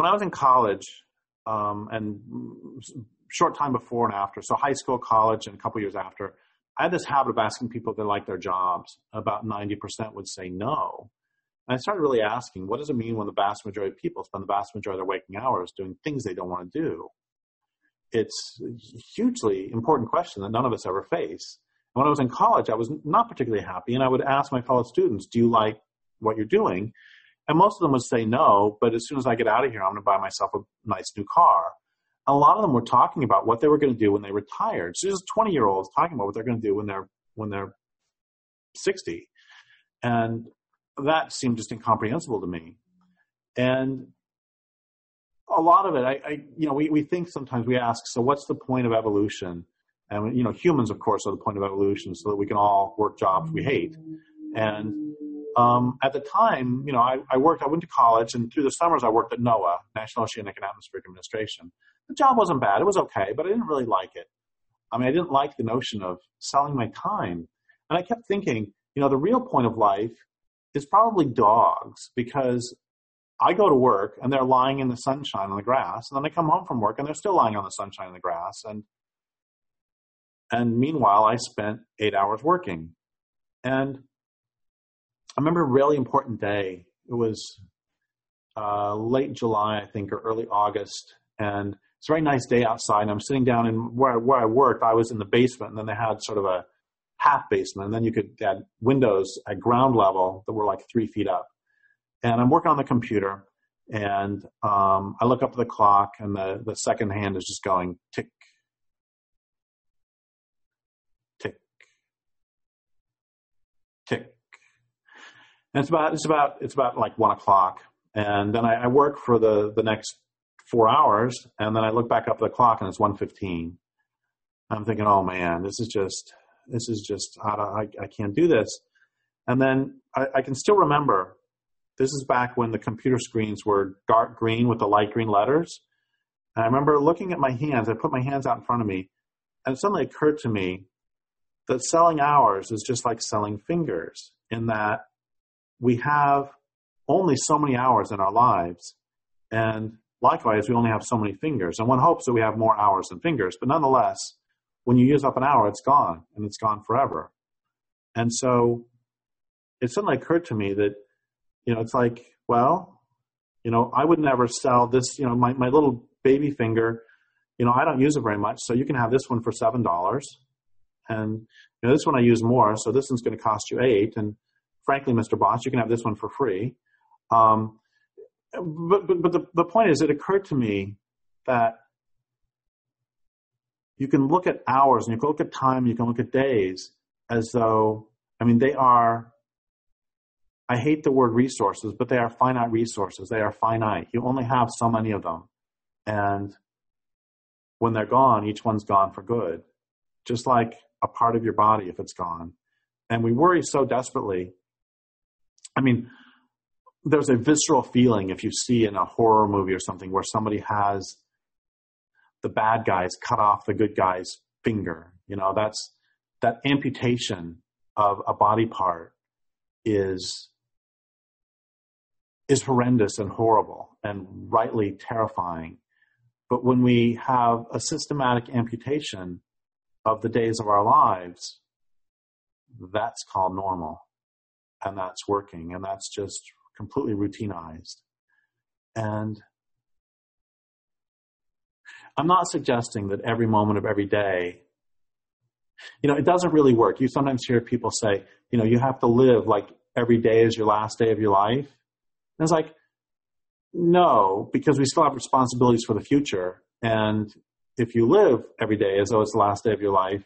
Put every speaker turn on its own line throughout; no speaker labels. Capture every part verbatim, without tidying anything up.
when I was in college, um, and short time before and after, so high school, college, and a couple years after, I had this habit of asking people if they liked their jobs. About ninety percent would say no. And I started really asking, what does it mean when the vast majority of people spend the vast majority of their waking hours doing things they don't want to do? It's a hugely important question that none of us ever face. And when I was in college, I was not particularly happy, and I would ask my fellow students, do you like what you're doing? And most of them would say no, but as soon as I get out of here, I'm going to buy myself a nice new car. A lot of them were talking about what they were going to do when they retired. So just twenty-year-olds talking about what they're going to do when they're when they're sixty. And that seemed just incomprehensible to me. And a lot of it, I, I you know, we, we think sometimes, we ask, so what's the point of evolution? And, you know, humans, of course, are the point of evolution so that we can all work jobs we hate. And um, at the time, you know, I, I worked, I went to college, and through the summers I worked at NOAA, National Oceanic and Atmospheric Administration. The job wasn't bad. It was okay, but I didn't really like it. I mean, I didn't like the notion of selling my time. And I kept thinking, you know, the real point of life is probably dogs, because I go to work and they're lying in the sunshine on the grass, and then I come home from work and they're still lying on the sunshine on the grass. And and meanwhile, I spent eight hours working. And I remember a really important day. It was uh, late July, I think, or early August. And it's a very nice day outside. And I'm sitting down in where, where I worked. I was in the basement, and then they had sort of a half basement, and then you could add windows at ground level that were like three feet up. And I'm working on the computer, and um, I look up at the clock, and the, the second hand is just going tick, tick, tick. And it's about it's about it's about like one o'clock, and then I, I work for the the next four hours, and then I look back up at the clock, and it's one fifteen. I'm thinking, oh man, this is just. This is just, I, I can't do this. And then I, I can still remember, this is back when the computer screens were dark green with the light green letters. And I remember looking at my hands. I put my hands out in front of me, and it suddenly occurred to me that selling hours is just like selling fingers, in that we have only so many hours in our lives. And likewise, we only have so many fingers. And one hopes that we have more hours than fingers. But nonetheless, when you use up an hour, it's gone, and it's gone forever. And so it suddenly occurred to me that, you know, it's like, well, you know, I would never sell this, you know, my, my little baby finger, you know, I don't use it very much, so you can have this one for seven dollars. And, you know, this one I use more, so this one's going to cost you eight. And frankly, Mister Boss, you can have this one for free. Um, but but, but the, the point is, it occurred to me that you can look at hours, and you can look at time, you can look at days as though, I mean, they are, I hate the word resources, but they are finite resources. They are finite. You only have so many of them. And when they're gone, each one's gone for good, just like a part of your body if it's gone. And we worry so desperately. I mean, there's a visceral feeling if you see in a horror movie or something where somebody has the bad guys cut off the good guy's finger. You know, that's that amputation of a body part is is horrendous and horrible and rightly terrifying. But when we have a systematic amputation of the days of our lives, that's called normal, and that's working, and that's just completely routinized. And I'm not suggesting that every moment of every day, you know, it doesn't really work. You sometimes hear people say, you know, you have to live like every day is your last day of your life. And it's like, no, because we still have responsibilities for the future. And if you live every day as though it's the last day of your life,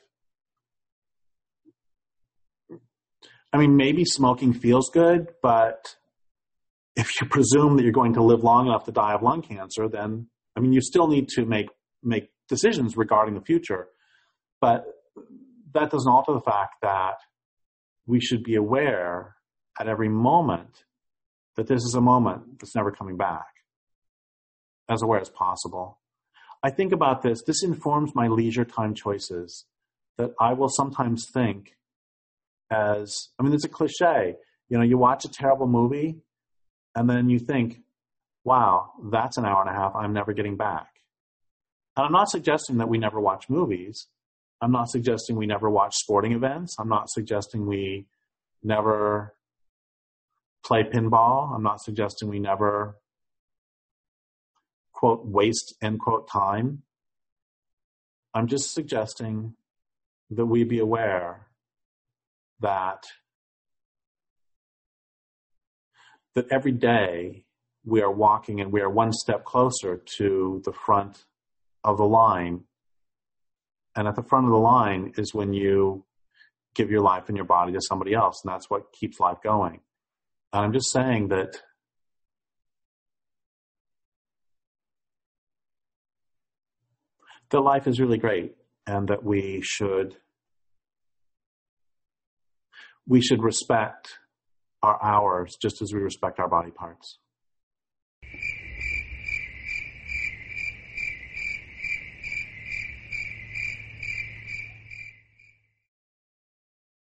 I mean, maybe smoking feels good, but if you presume that you're going to live long enough to die of lung cancer, then, I mean, you still need to make make decisions regarding the future. But that doesn't alter the fact that we should be aware at every moment that this is a moment that's never coming back, as aware as possible. I think about this. This informs my leisure time choices, that I will sometimes think as, I mean, it's a cliche. You know, you watch a terrible movie, and then you think, wow, that's an hour and a half I'm never getting back. And I'm not suggesting that we never watch movies. I'm not suggesting we never watch sporting events. I'm not suggesting we never play pinball. I'm not suggesting we never, quote, waste, end quote, time. I'm just suggesting that we be aware that that every day we are walking and we are one step closer to the front of the line. And at the front of the line is when you give your life and your body to somebody else, and that's what keeps life going. And I'm just saying that that life is really great, and that we should we should respect our hours just as we respect our body parts.